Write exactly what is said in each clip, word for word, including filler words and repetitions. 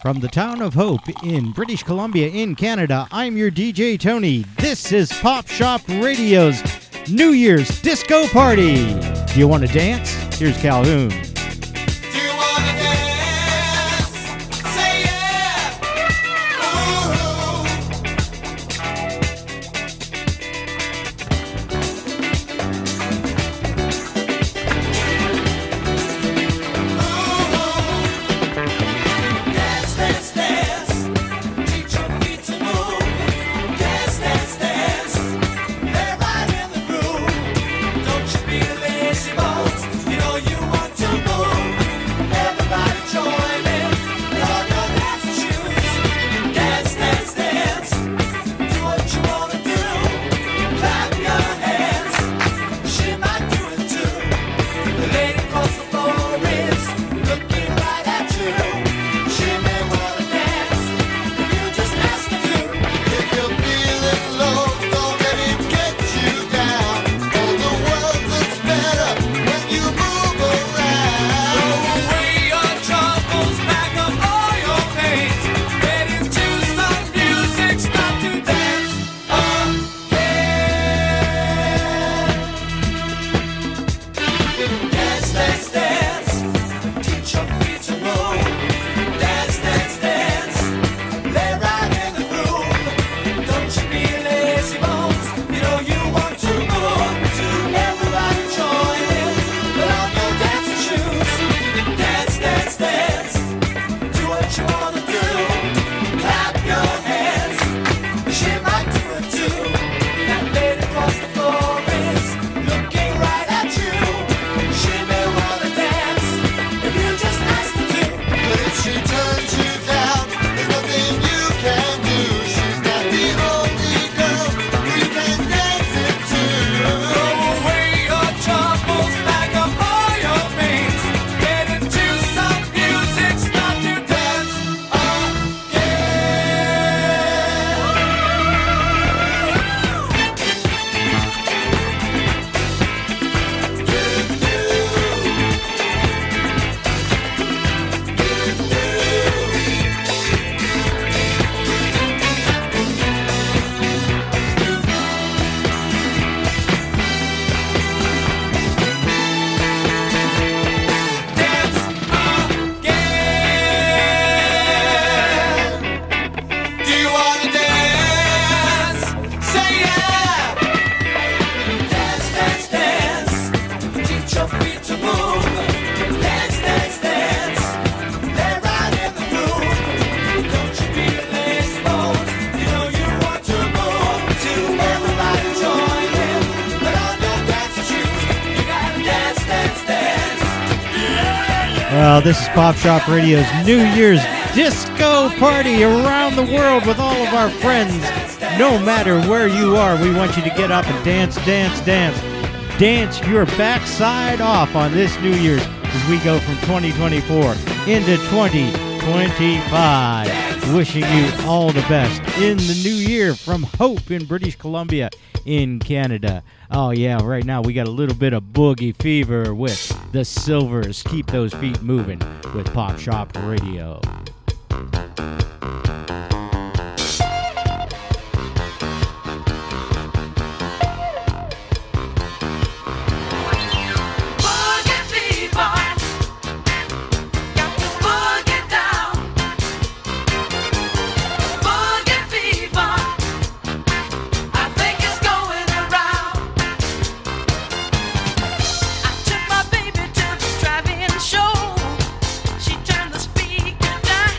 From the town of Hope in British Columbia in Canada, I'm your D J Tony. This is Pop Shop Radio's New Year's Disco Party. Do you want to dance? Here's Calhoun. Well, this is Pop Shop Radio's New Year's Disco Party around the world with all of our friends. No matter where you are, we want you to get up and dance, dance, dance. Dance your backside off on this New Year's as we go from twenty twenty-four into twenty twenty-five. Wishing you all the best in the new year from Hope in British Columbia in Canada. Oh yeah, right now we got a little bit of boogie fever with the Silvers. Keep those feet moving with Pop Shop Radio. Show. She turned the speaker down.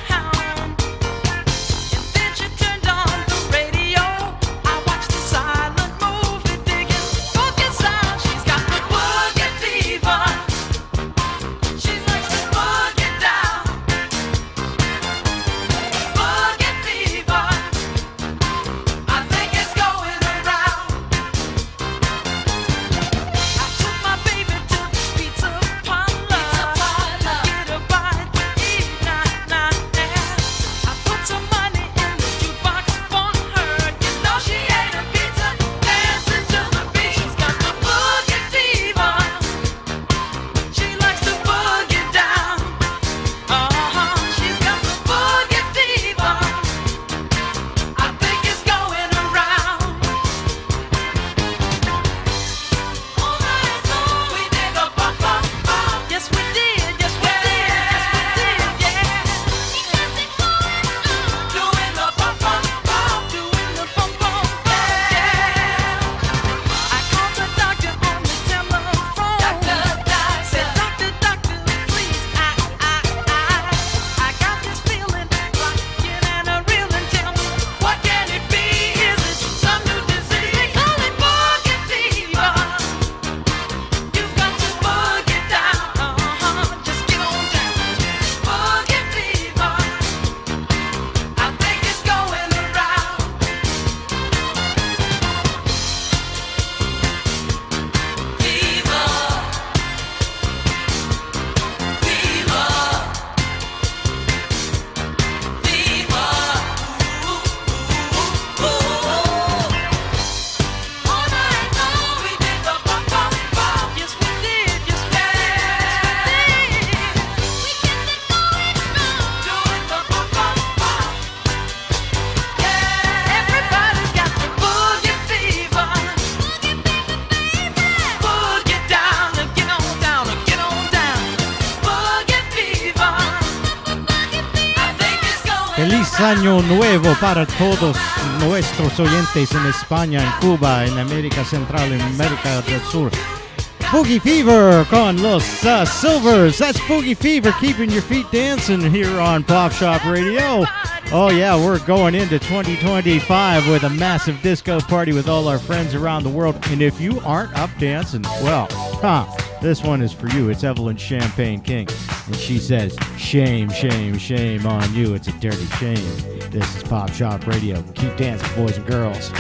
año nuevo para todos nuestros oyentes en España, en Cuba, en América Central, en América del Sur. Boogie Fever con Los uh, Silvers. That's Boogie Fever, keeping your feet dancing here on Pop Shop Radio. Oh yeah, we're going into twenty twenty-five with a massive disco party with all our friends around the world. And if you aren't up dancing, well, huh, this one is for you. It's Evelyn Champagne King. And she says, shame, shame, shame on you. It's a dirty shame. This is Pop Shop Radio. Keep dancing, boys and girls.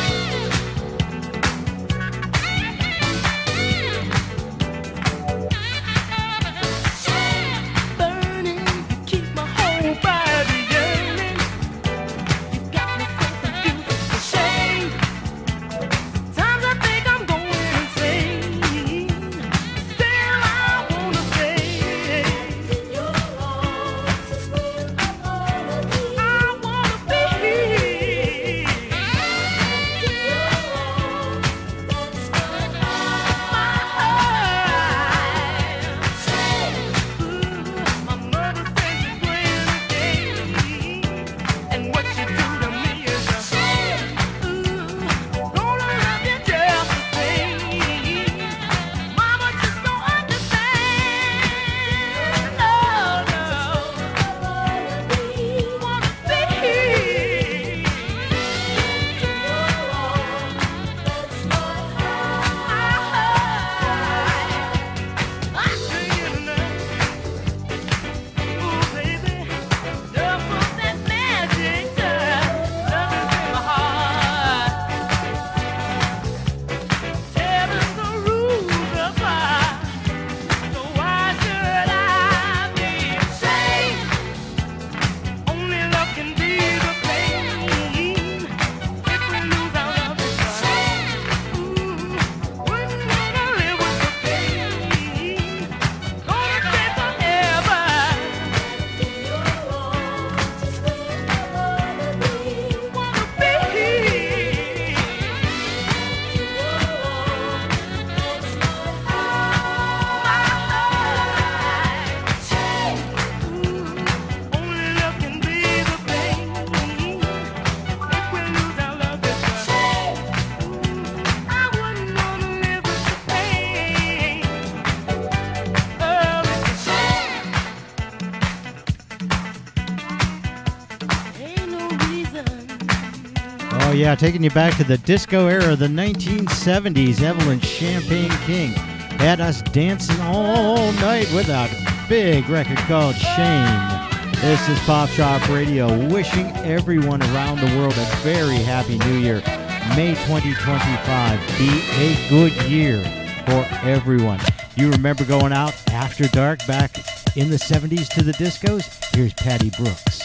Yeah, taking you back to the disco era of the nineteen seventies. Evelyn Champagne King had us dancing all night with a big record called Shame. This is Pop Shop Radio, wishing everyone around the world a very happy new year. May twenty twenty-five be a good year for everyone. You remember going out after dark back in the seventies to the discos? Here's Patty Brooks.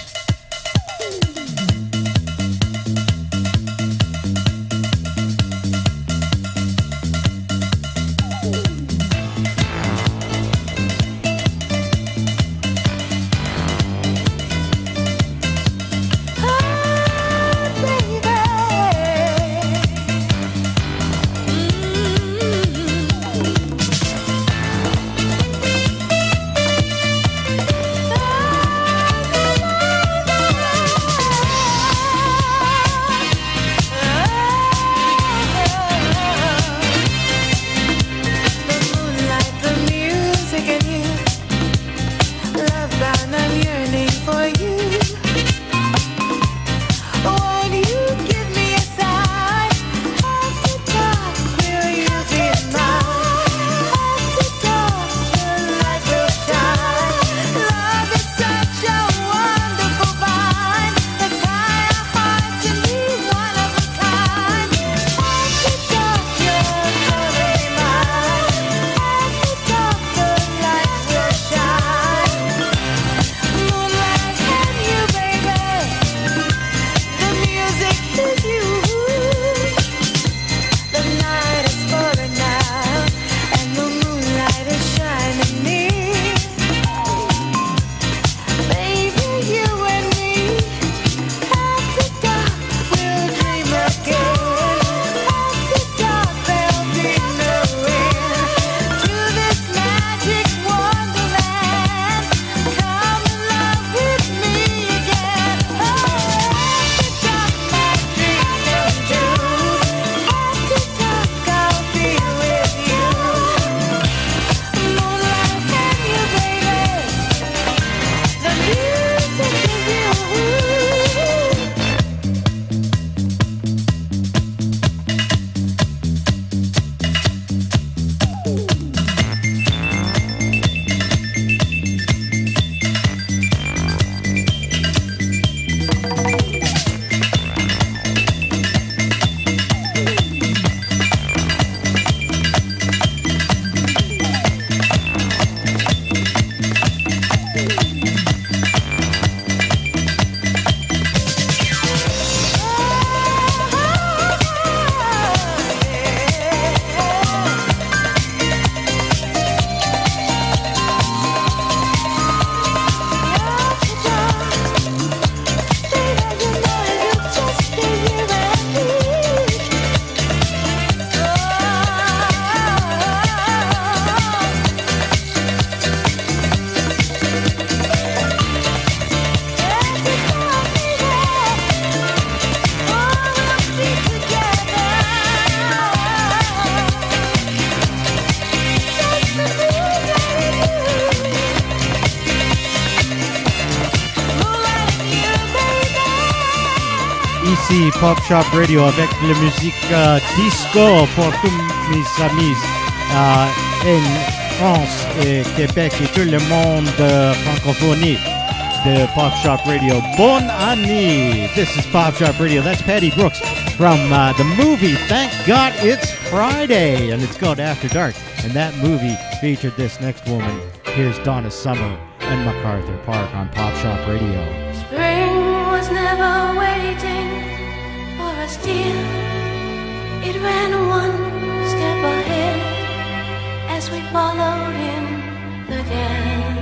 Oh ici Pop Shop Radio avec la musique euh, disco pour tous mes amis euh, en France et Québec et tout le monde de francophonie de Pop Shop Radio. Bonne année! This is Pop Shop Radio. That's Patty Brooks from uh, the movie Thank God It's Friday, and it's called After Dark. And that movie featured this next woman. Here's Donna Summer and MacArthur Park on Pop Shop Radio. Spring was never waiting for us, dear. It ran one step ahead as we followed in the dance.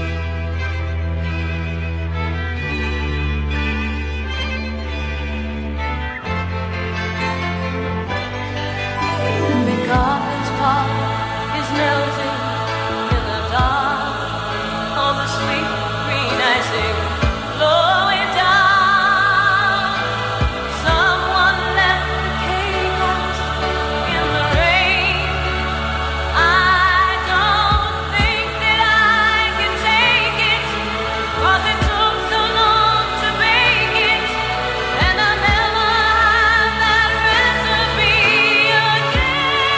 MacArthur's Park is melting in the dark, all the sweet green icing blowing down. Someone left the cake out in the rain. I don't think that I can take it, 'cause it took so long to bake it, and I never had that recipe again.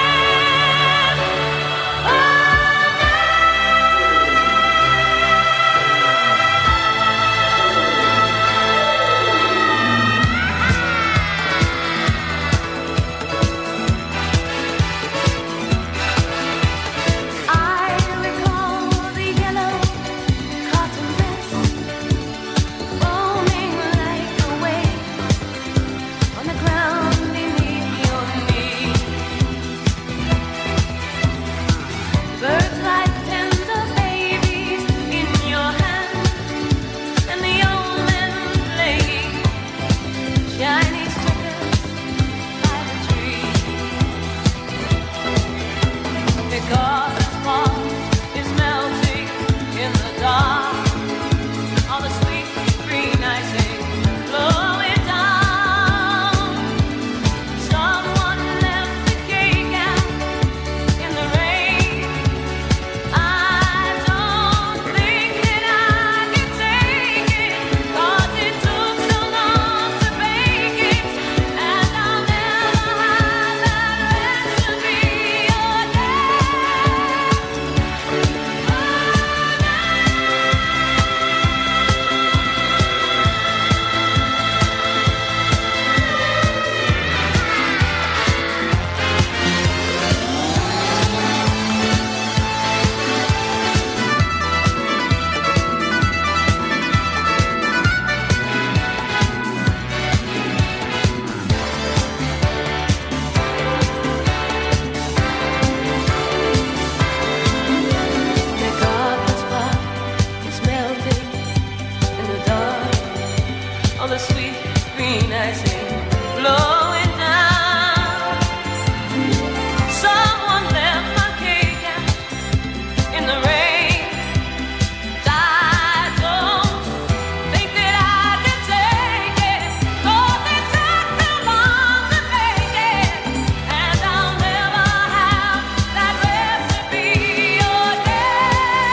I recall the yellow cotton dress foaming like a wave on the ground beneath your knee. Birds like tender babies in your hand, and the old men playing Chinese checkers by the tree. MacArthur's Park is melting in the dark, all the sweet green icing blowing down. Someone left the cake out in the rain. I don't think that I can take it, 'cause it took so long to bake it, and I'll never have that recipe again. MacArthur's Park is melting in the dark, all the sweet green icing blowing down. Someone left my cake out in the rain. I don't think that I can take it, 'cause it took too long to make it, and I'll never have that recipe again.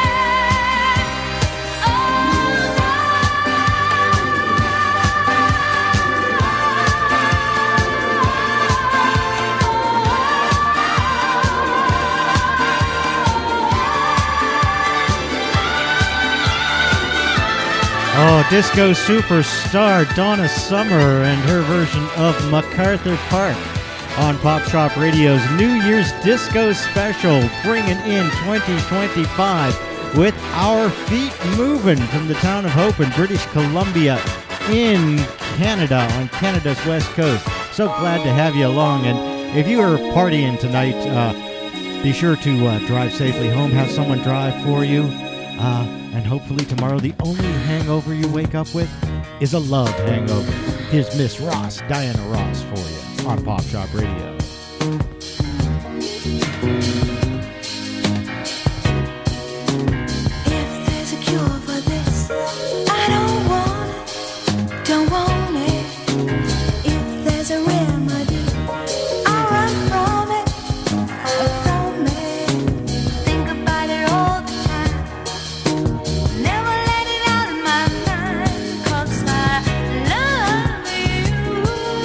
Oh, disco superstar Donna Summer and her version of MacArthur Park on Pop Shop Radio's New Year's Disco Special, bringing in twenty twenty-five with Our Feet Moving from the town of Hope in British Columbia in Canada, on Canada's west coast. So glad to have you along. And if you are partying tonight, uh, be sure to uh, drive safely home, have someone drive for you. Uh, and hopefully tomorrow the only hangover you wake up with is a love hangover. Here's Miss Ross, Diana Ross, for you on Pop Shop Radio. If there's a cure for this, I don't want it, don't want it. If there's a remedy, I'll run from it, from it. Think about it all the time, never let it out of my mind, 'cause I love you.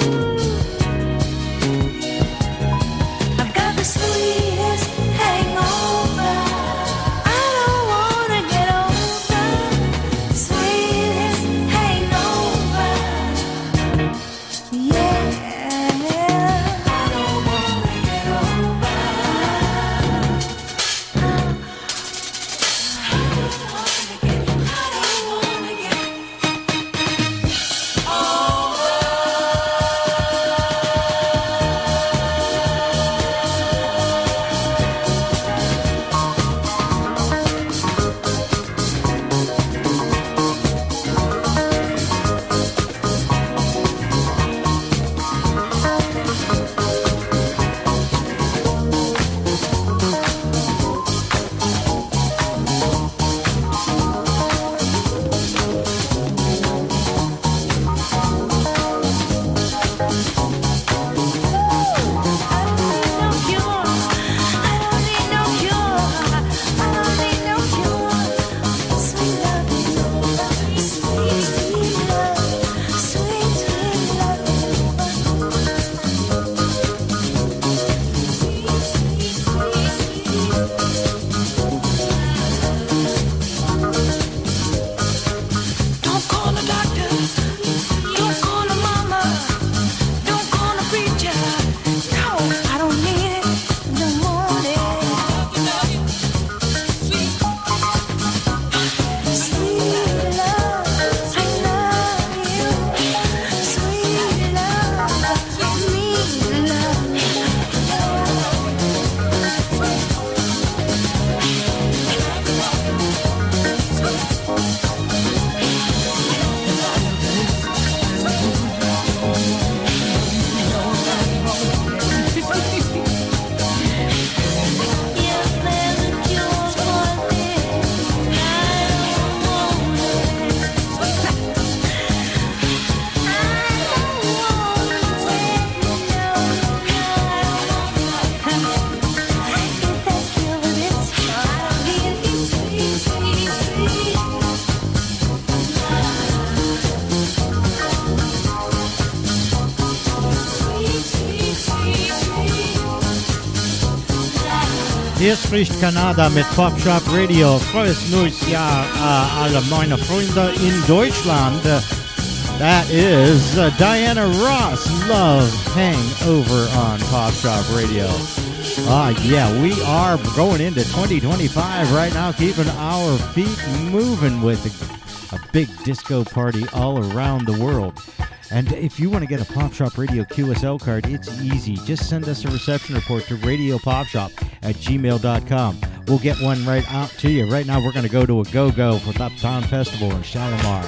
Hier spricht Kanada mit Pop Shop Radio. Frohes neues Jahr, uh, alle meine Freunde in Deutschland. Uh, that is uh, Diana Ross, Love Hangover on Pop Shop Radio. Ah, uh, yeah, we are going into twenty twenty-five right now, keeping our feet moving with a, a big disco party all around the world. And if you want to get a Pop Shop Radio Q S L card, it's easy. Just send us a reception report to radio pop shop at gmail dot com. We'll get one right out to you. Right now, we're going to go to a go-go for the Uptown Festival in Shalimar.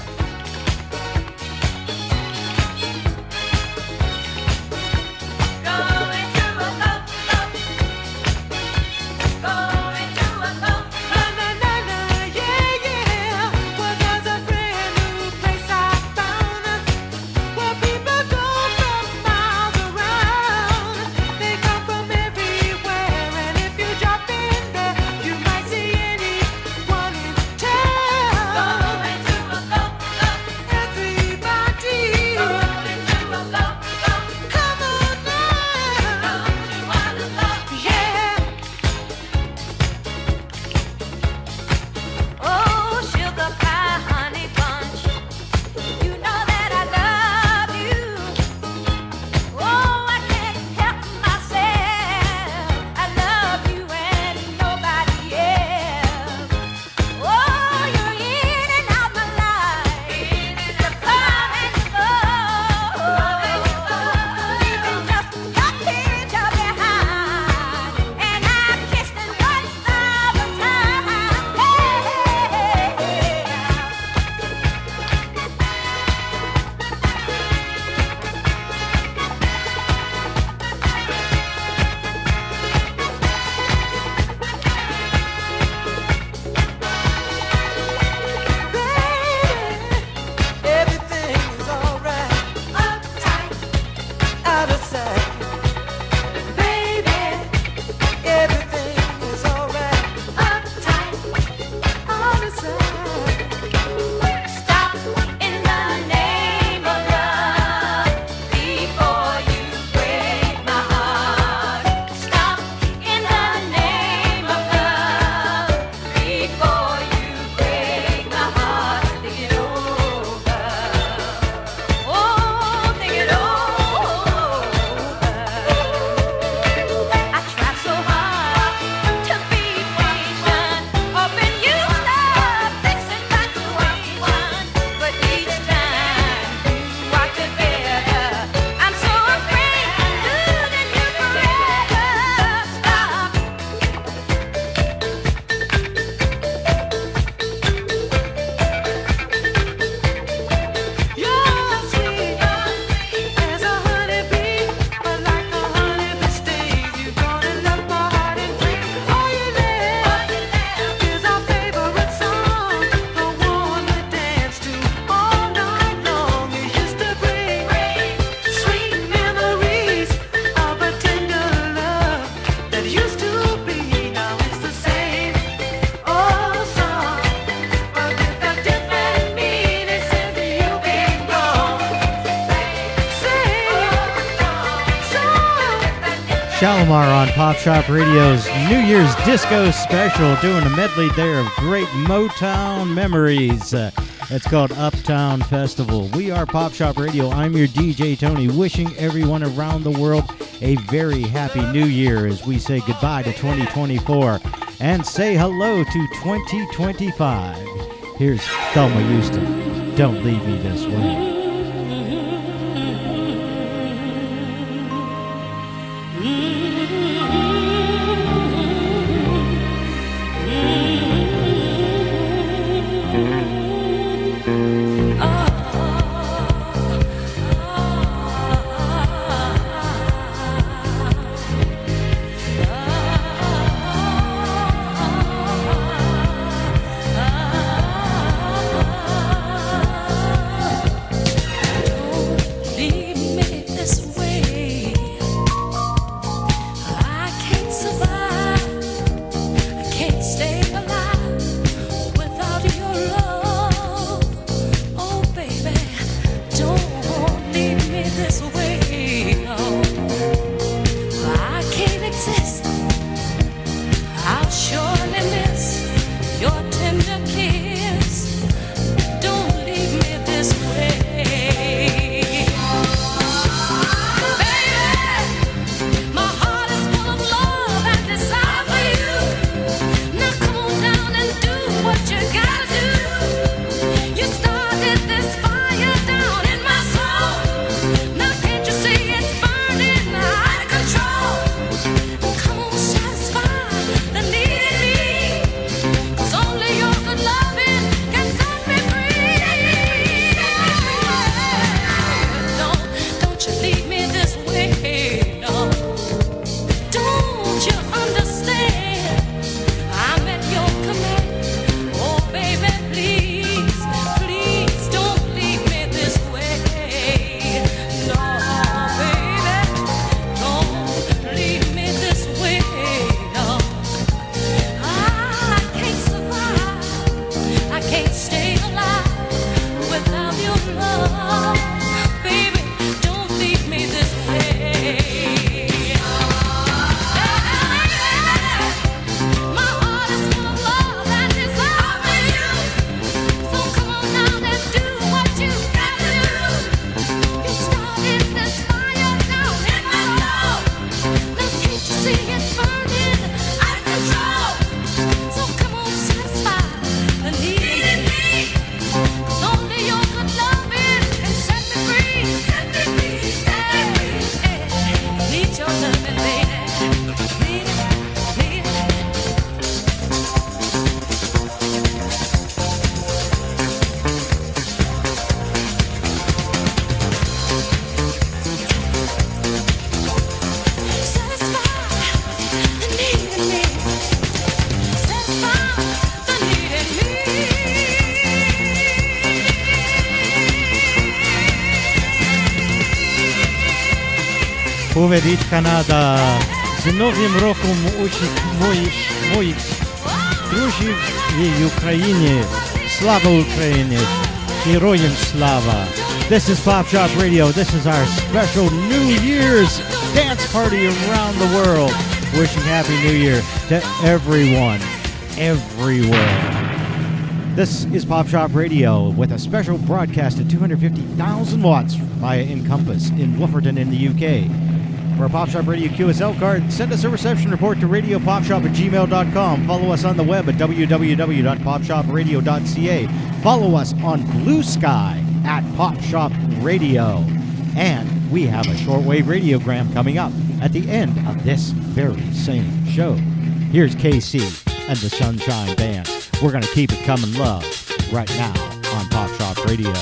Shalimar on Pop Shop Radio's New Year's Disco Special, doing a medley there of great Motown memories. Uh, it's called Uptown Festival. We are Pop Shop Radio. I'm your D J Tony, wishing everyone around the world a very happy new year as we say goodbye to twenty twenty-four and say hello to twenty twenty-five. Here's Thelma Houston, Don't Leave Me This Way. Povedit Kanada. Z Nowym Rokiem moich, moich друзів в Україні. Slava Ukraini. Heroyam Slava. This is Pop Shop Radio. This is our special New Year's dance party around the world. Wishing Happy New Year to everyone, everywhere. This is Pop Shop Radio with a special broadcast at two hundred fifty thousand watts via Encompass in Wolverton in the U K. For a Pop Shop Radio Q S L card, send us a reception report to radio pop shop at gmail dot com. Follow us on the web at w w w dot pop shop radio dot c a. Follow us on Blue Sky at Pop Shop Radio. And we have a shortwave radiogram coming up at the end of this very same show. Here's K C and the Sunshine Band. We're going to keep it coming love right now on Pop Shop Radio.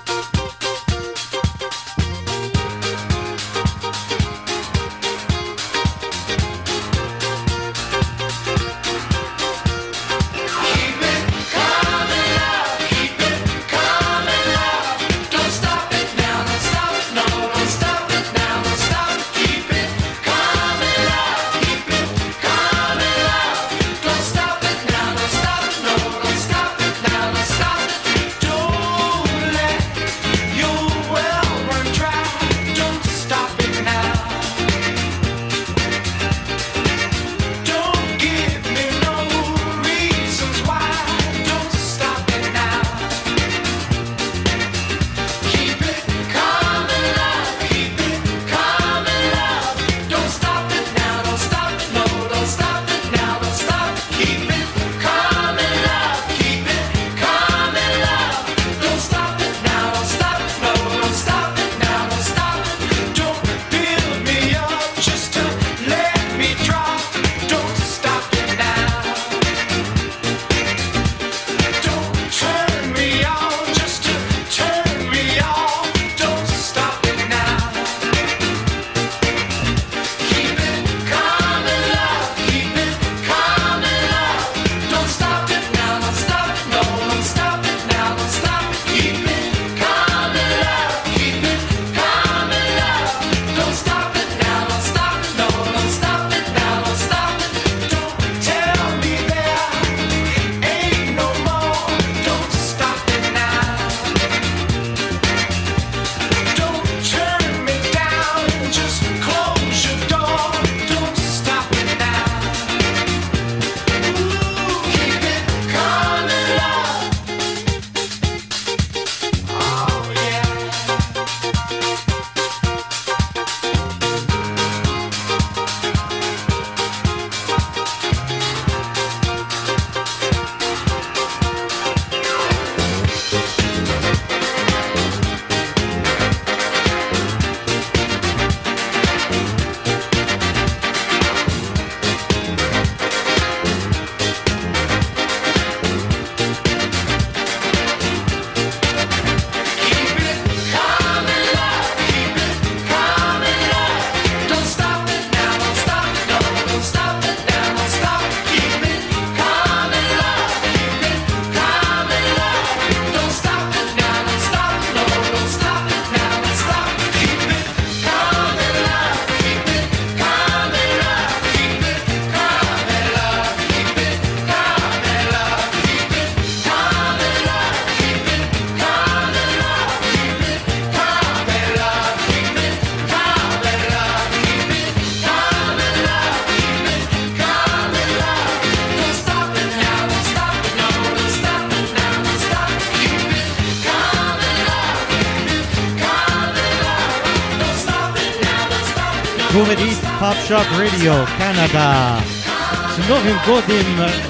Говорит Pop Shop Radio Canada. С Новым годом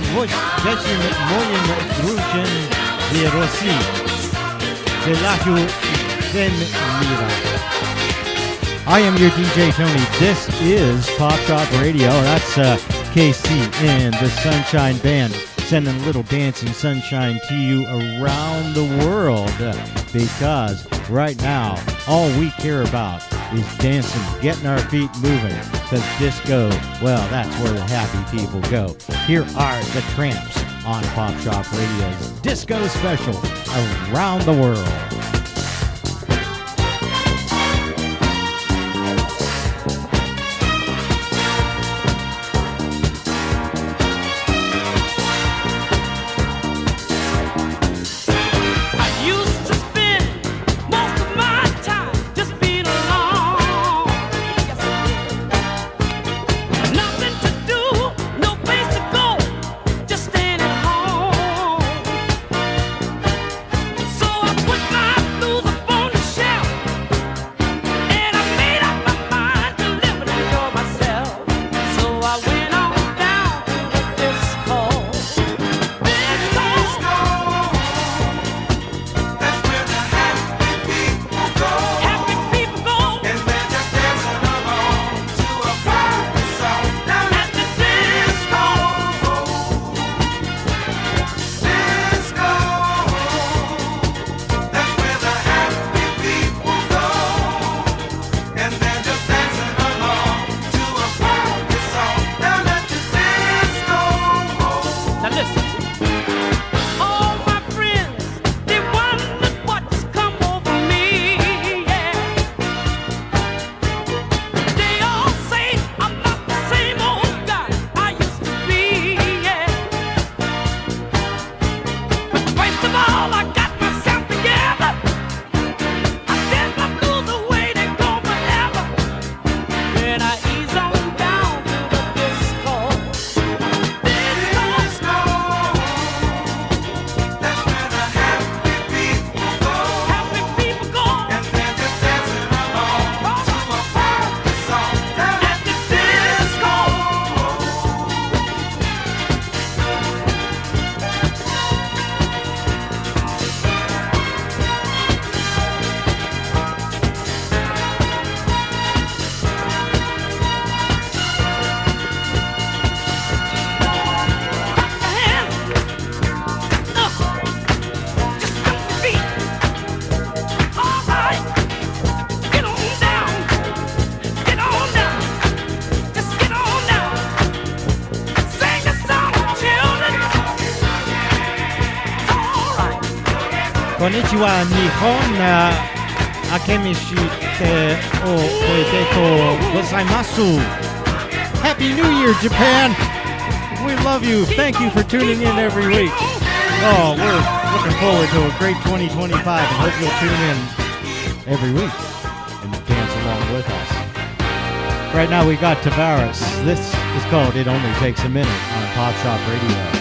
всем моим друзьям в России. Желаю всем мира. I am your D J Tony. This is Pop Shop Radio. That's uh, K C and the Sunshine Band sending a little dancing sunshine to you around the world. Because right now, all we care about is dancing, getting our feet moving. Because disco, well, that's where the happy people go. Here are the Tramps on Pop Shop Radio's Disco Special around the world. Konnichiwa Nihon, Akemishite o Koeteto gozaimasu. Happy New Year, Japan! We love you. Thank you for tuning in every week. Oh, we're looking forward to a great twenty twenty-five and hope you'll tune in every week and dance along with us. Right now we got Tavares. This is called It Only Takes a Minute on Pop Shop Radio.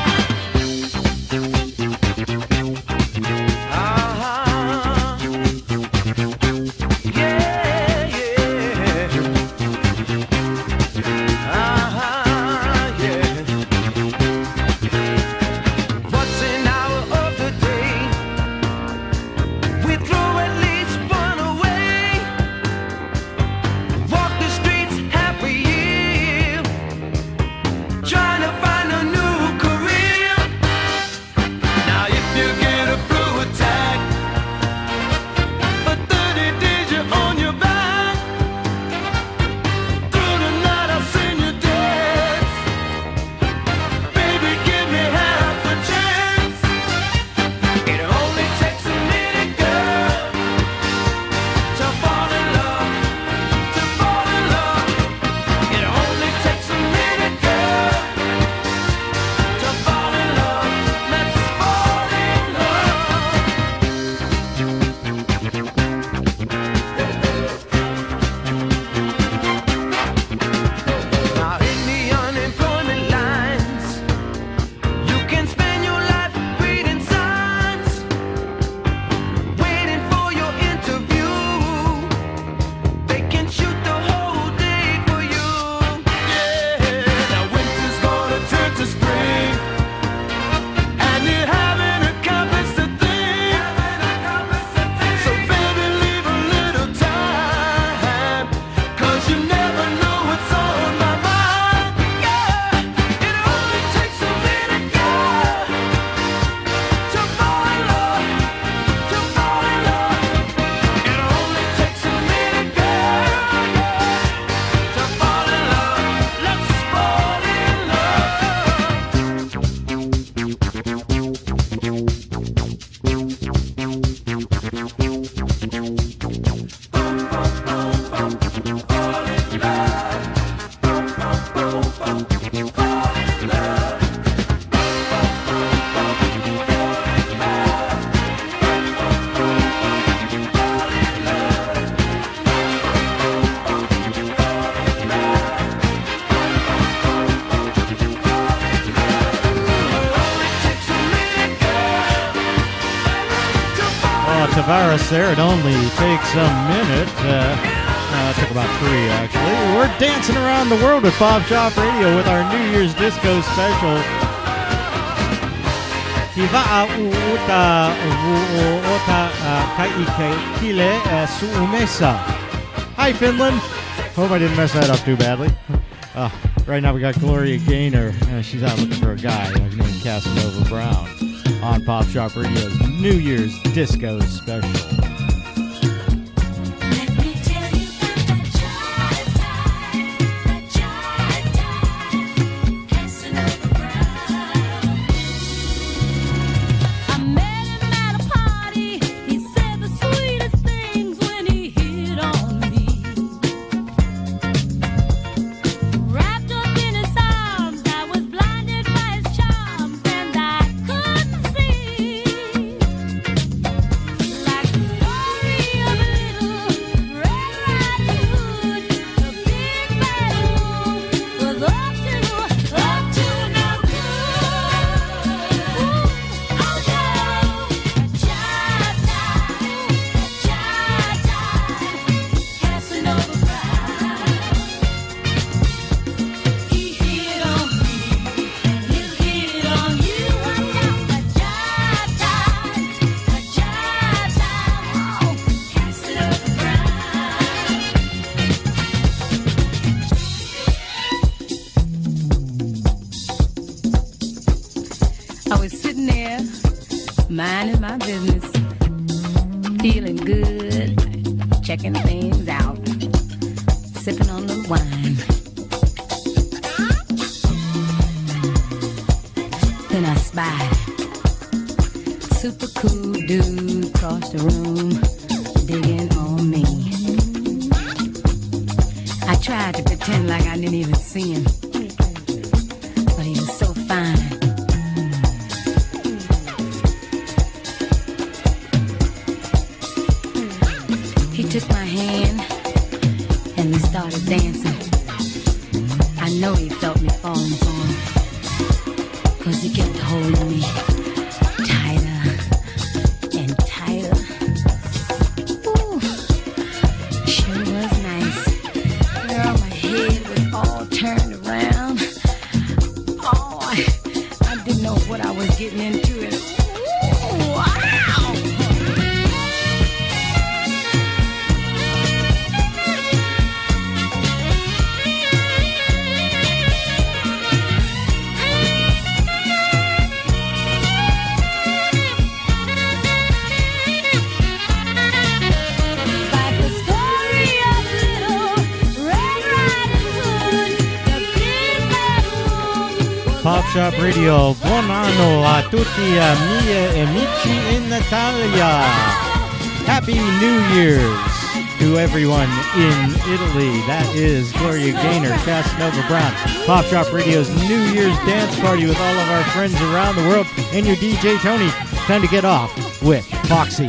Tavares there. It only takes a minute. Uh, uh, it took about three, actually. We're dancing around the world with Pop Shop Radio with our New Year's Disco special. Hiva uta uota kai kile su umesa. Hi, Finland. Hope I didn't mess that up too badly. Uh, right now we got Gloria Gaynor. Uh, she's out looking for a guy named Casanova Brown on Pop Shop Radio's New Year's Disco Special. minding my business, feeling good, checking things out, sipping on the wine. Then I spied super cool dude across the room digging on me. I tried to pretend like I didn't even see him, but he was so fine. He took my hand and we started dancing. I know he felt me falling for him, 'cause he kept holding me tighter and tighter. Ooh, sure was nice. Girl, my head was all turned around. Oh, I, I didn't know what I was getting into. And ooh, wow! Pop Shop Radio, buon anno a tutti amici amici in Italia. Happy New Year's to everyone in Italy. That is Gloria Gaynor, Casanova Brown. Pop Shop Radio's New Year's dance party with all of our friends around the world and your D J Tony. Time to get off with Foxy.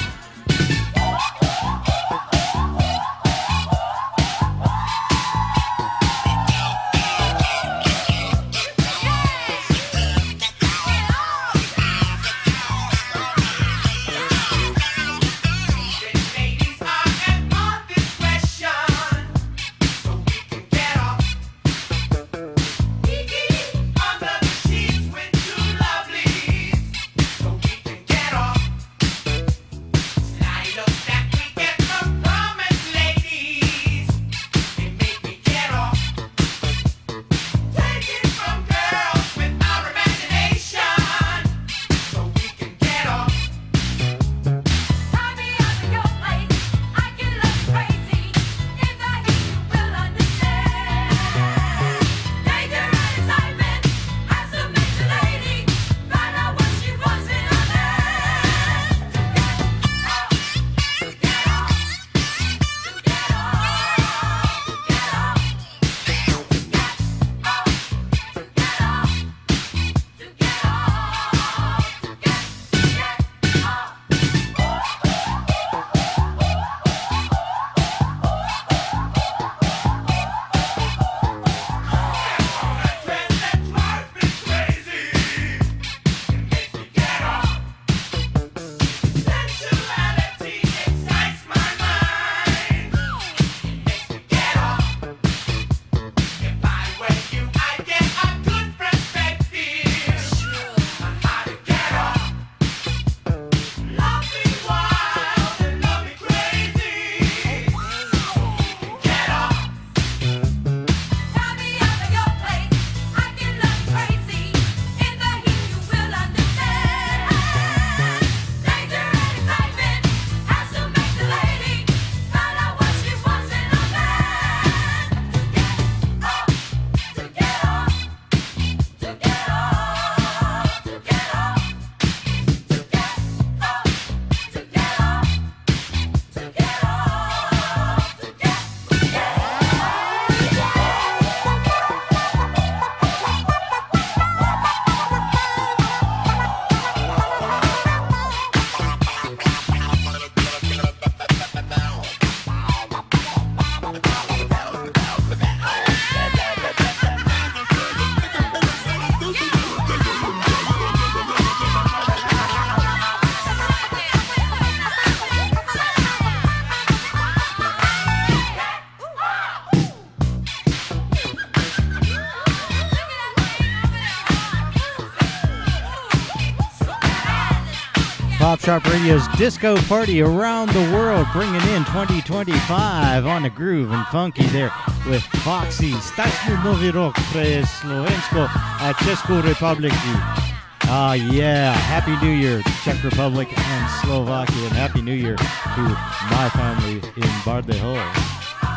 Pop Shop Radio's disco party around the world, bringing in twenty twenty-five on the groove and funky there with Foxy. Stačni novi rock pre Slovensko a Česku republiku. Ah, uh, yeah. Happy New Year, Czech Republic and Slovakia, and Happy New Year to my family in Bardejov.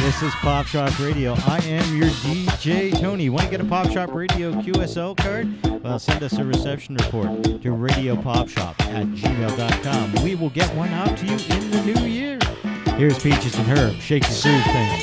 This is Pop Shop Radio. I am your D J, Tony. Want to get a Pop Shop Radio Q S L card? Well, send us a reception report to radiopopshop at gmail dot com. We will get one out to you in the new year. Here's Peaches and Herb. Shake the groove thing.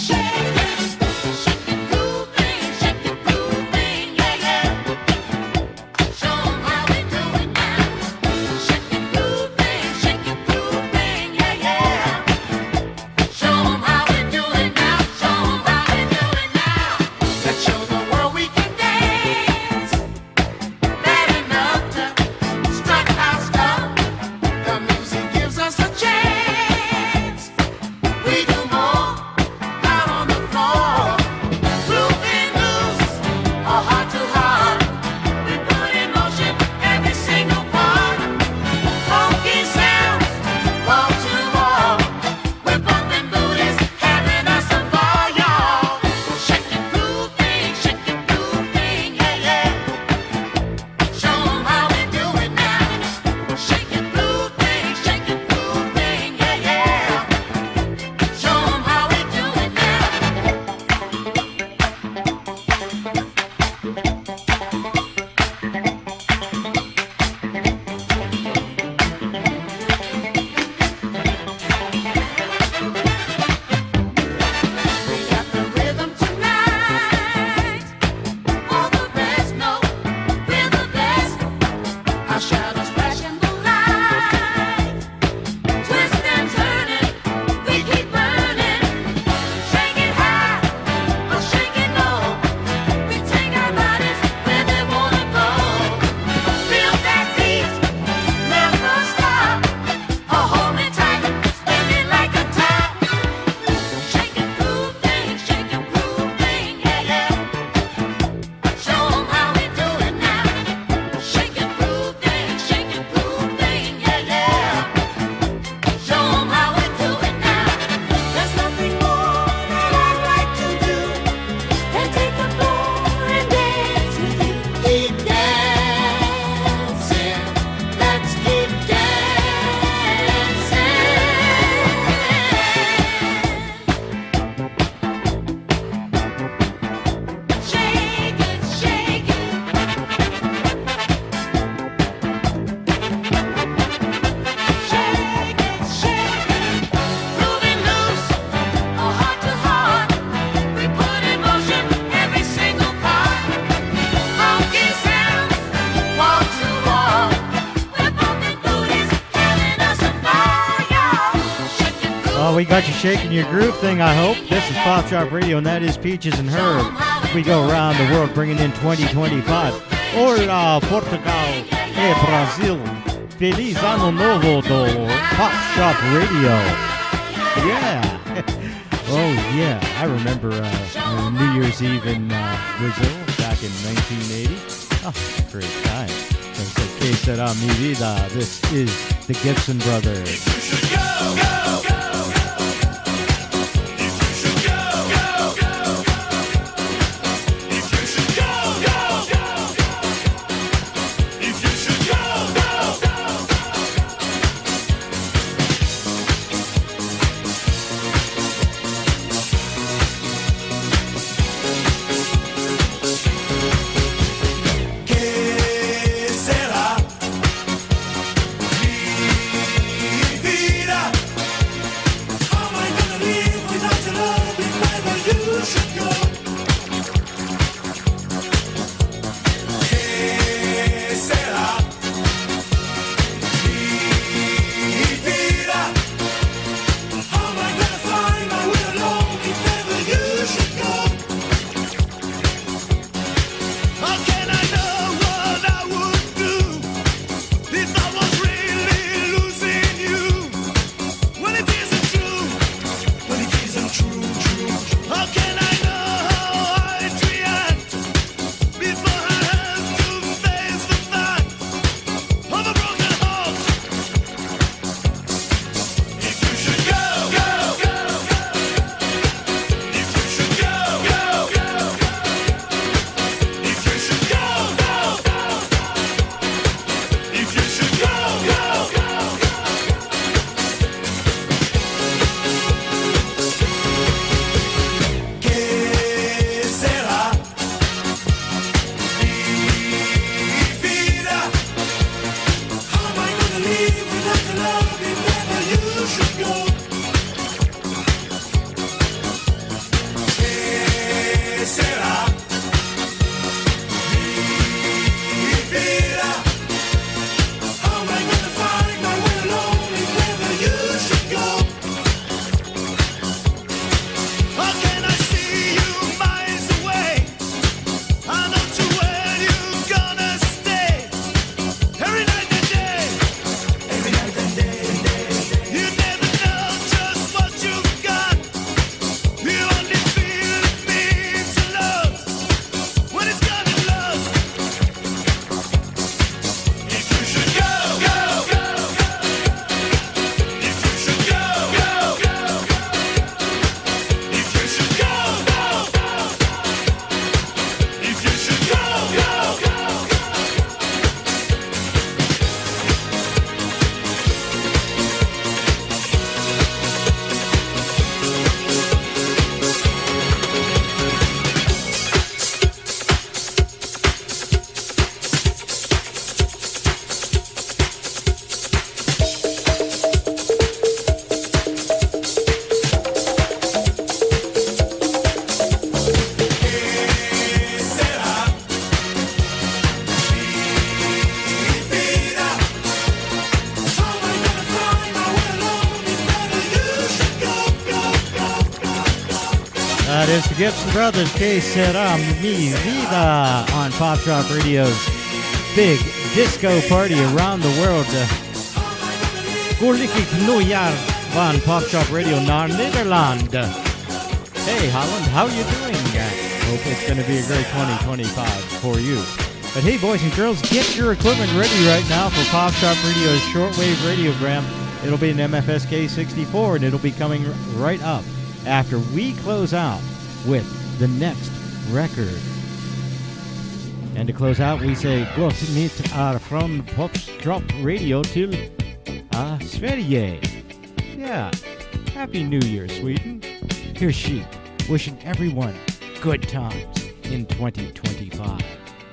Got you shaking your groove thing, I hope. This is Pop Shop Radio, and that is Peaches and Herb. We go around the world bringing in twenty twenty-five. Hola, Portugal e Brasil. Feliz Ano Novo do Pop Shop Radio. Yeah. Oh, yeah. I remember uh, New Year's Eve in uh, Brazil back in nineteen eighty. Oh, great time. So, que será mi vida? This is the Gibson Brothers. Go, go, go. Vida That is the Gibson Brothers, Que Sera Mi Vida, on Pop Shop Radio's big disco party around the world. Gelukkig Nieuwjaar van Pop Shop Radio naar Nederland. Hey Holland, how you doing? Hope it's going to be a great twenty twenty-five for you. But hey boys and girls, get your equipment ready right now for Pop Shop Radio's shortwave radiogram. It'll be an M F S K sixty-four and it'll be coming right up after we close out with the next record. And to close out, we say gott nytt är från Popshop Radio till uh, Sverige. Yeah, Happy New Year, Sweden. Here's she, wishing everyone good times in twenty twenty-five.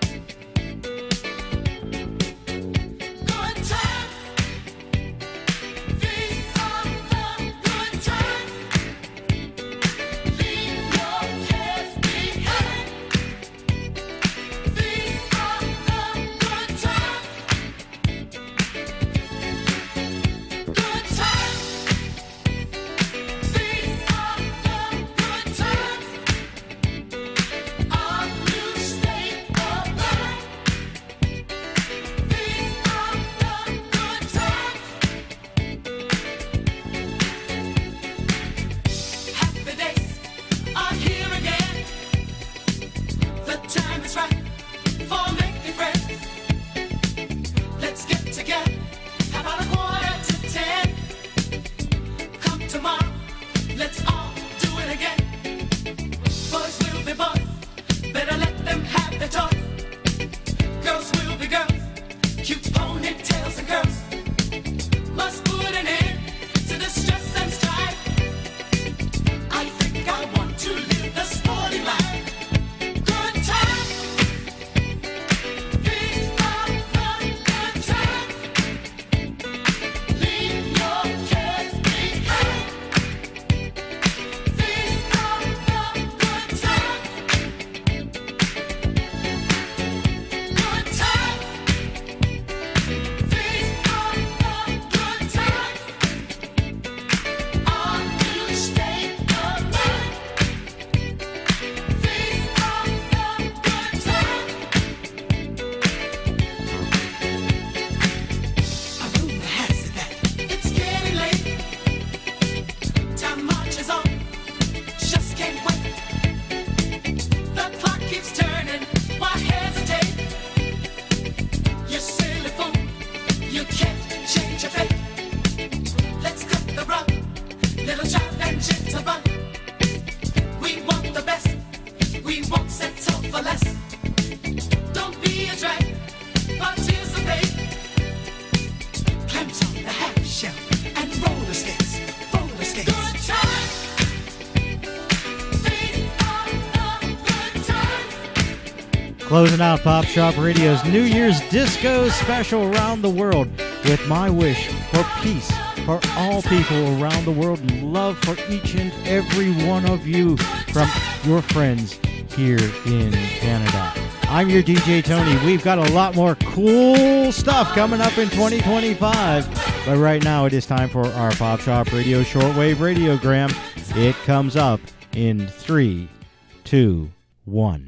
Closing out Pop Shop Radio's New Year's Disco special around the world with my wish for peace for all people around the world and love for each and every one of you from your friends here in Canada. I'm your D J Tony. We've got a lot more cool stuff coming up in twenty twenty-five. But right now it is time for our Pop Shop Radio shortwave radiogram. It comes up in three, two, one.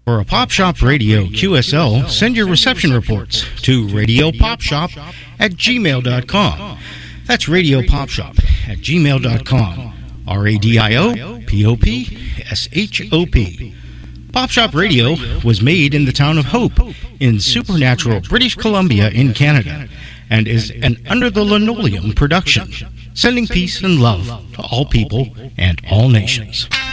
For a Pop Shop Radio Q S L, send your reception reports to radiopopshop at gmail dot com. That's radiopopshop at gmail dot com. R A D I O P O P S H O P. Pop Shop Radio was made in the town of Hope in supernatural British Columbia in Canada and is an Under the Linoleum production, sending peace and love to all people and all nations.